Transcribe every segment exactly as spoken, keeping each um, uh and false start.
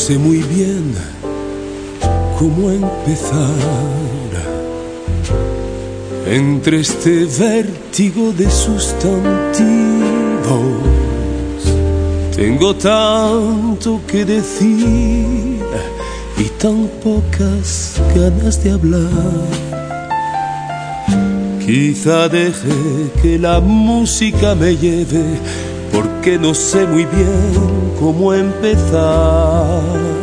sé muy bien cómo empezar entre este vértigo de sustantivos. Tengo tanto que decir y tan pocas ganas de hablar. Quizá deje que la música me lleve, porque no sé muy bien cómo empezar.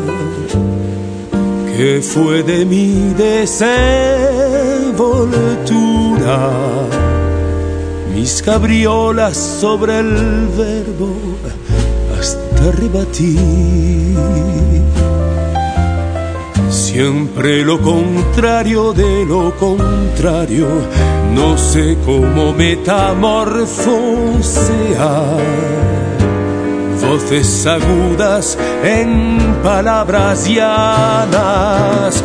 ¿Qué fue de mi desenvoltura? Mis cabriolas sobre el verbo hasta rebatir. Siempre lo contrario de lo contrario, no sé cómo metamorfosear. Voces agudas en palabras llanas,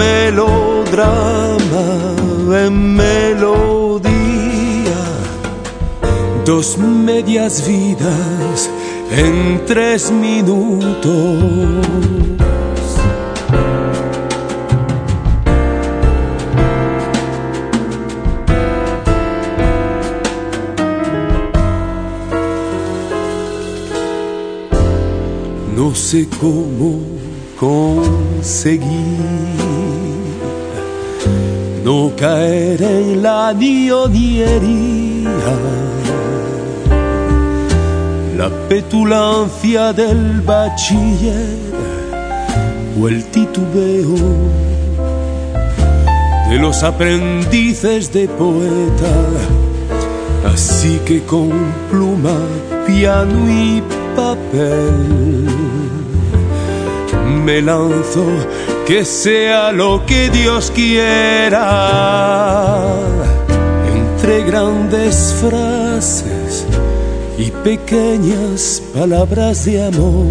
melodrama en melodía, dos medias vidas en tres minutos. No sé cómo conseguir no caer en la ñoñería, la petulancia del bachiller o el titubeo de los aprendices de poeta. Así que con pluma, piano y papel me lanzo, que sea lo que Dios quiera, entre grandes frases y pequeñas palabras de amor.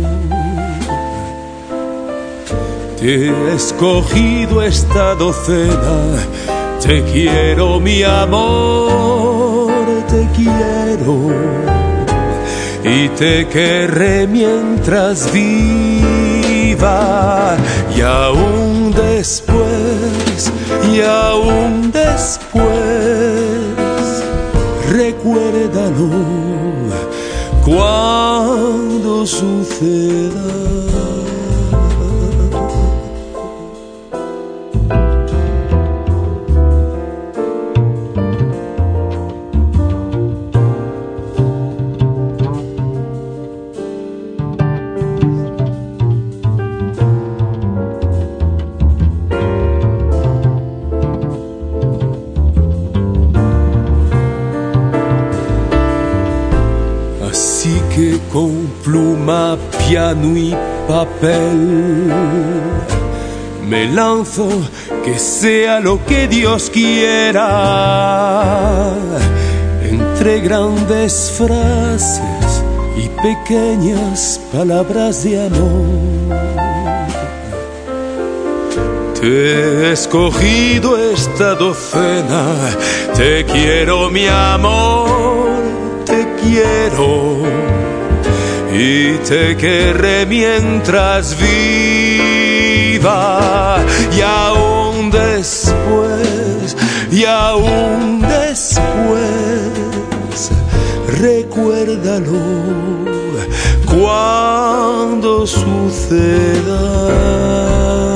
Te he escogido esta docena, te quiero mi amor, te quiero y te querré mientras viva, y aún después, y aún después, recuérdalo cuando suceda. Así que con pluma, piano y papel me lanzo, que sea lo que Dios quiera, entre grandes frases y pequeñas palabras de amor. Te he escogido esta docena, te quiero mi amor, te quiero y te querré mientras viva, y aún después, y aún después, recuérdalo cuando suceda.